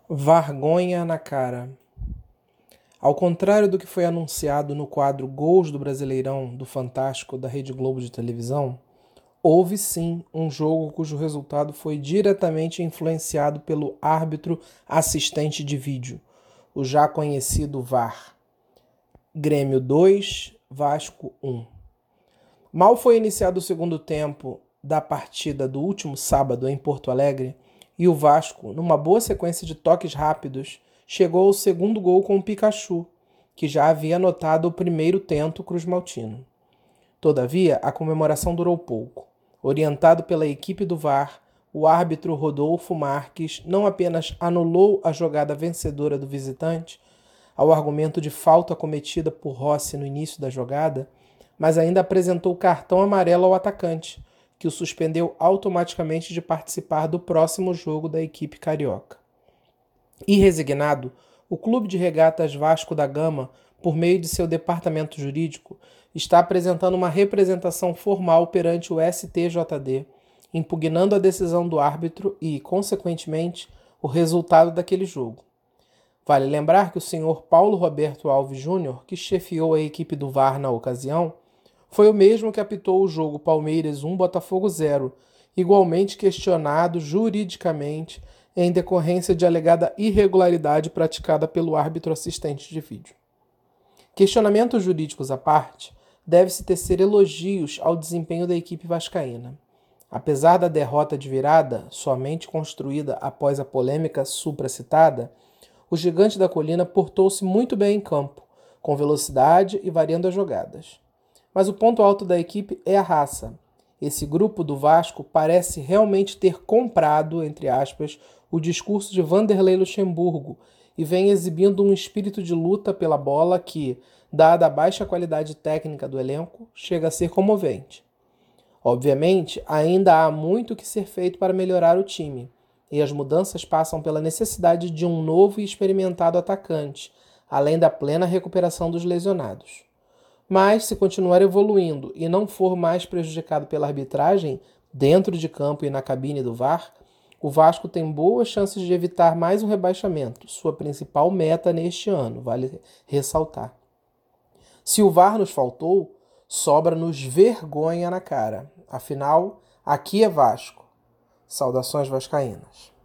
Vergonha na cara. Ao contrário do que foi anunciado no quadro Gols do Brasileirão do Fantástico da Rede Globo de televisão, houve sim um jogo cujo resultado foi diretamente influenciado pelo árbitro assistente de vídeo, o já conhecido VAR. Grêmio 2, Vasco 1. Mal foi iniciado o segundo tempo da partida do último sábado em Porto Alegre, e o Vasco, numa boa sequência de toques rápidos, chegou ao segundo gol com o Pikachu, que já havia anotado o primeiro tento cruzmaltino. Todavia, a comemoração durou pouco. Orientado pela equipe do VAR, o árbitro Rodolfo Marques não apenas anulou a jogada vencedora do visitante, ao argumento de falta cometida por Rossi no início da jogada, mas ainda apresentou cartão amarelo ao atacante, que o suspendeu automaticamente de participar do próximo jogo da equipe carioca. Irresignado, o Clube de Regatas Vasco da Gama, por meio de seu departamento jurídico, está apresentando uma representação formal perante o STJD, impugnando a decisão do árbitro e, consequentemente, o resultado daquele jogo. Vale lembrar que o senhor Paulo Roberto Alves Júnior, que chefiou a equipe do VAR na ocasião, foi o mesmo que apitou o jogo Palmeiras 1, Botafogo 0, igualmente questionado juridicamente em decorrência de alegada irregularidade praticada pelo árbitro assistente de vídeo. Questionamentos jurídicos à parte, deve-se tecer elogios ao desempenho da equipe vascaína. Apesar da derrota de virada, somente construída após a polêmica supracitada, o Gigante da Colina portou-se muito bem em campo, com velocidade e variando as jogadas. Mas o ponto alto da equipe é a raça. Esse grupo do Vasco parece realmente ter comprado, entre aspas, o discurso de Vanderlei Luxemburgo e vem exibindo um espírito de luta pela bola que, dada a baixa qualidade técnica do elenco, chega a ser comovente. Obviamente, ainda há muito que ser feito para melhorar o time, e as mudanças passam pela necessidade de um novo e experimentado atacante, além da plena recuperação dos lesionados. Mas, se continuar evoluindo e não for mais prejudicado pela arbitragem, dentro de campo e na cabine do VAR, o Vasco tem boas chances de evitar mais um rebaixamento, sua principal meta neste ano, vale ressaltar. Se o VAR nos faltou, sobra-nos vergonha na cara. Afinal, aqui é Vasco. Saudações vascaínas.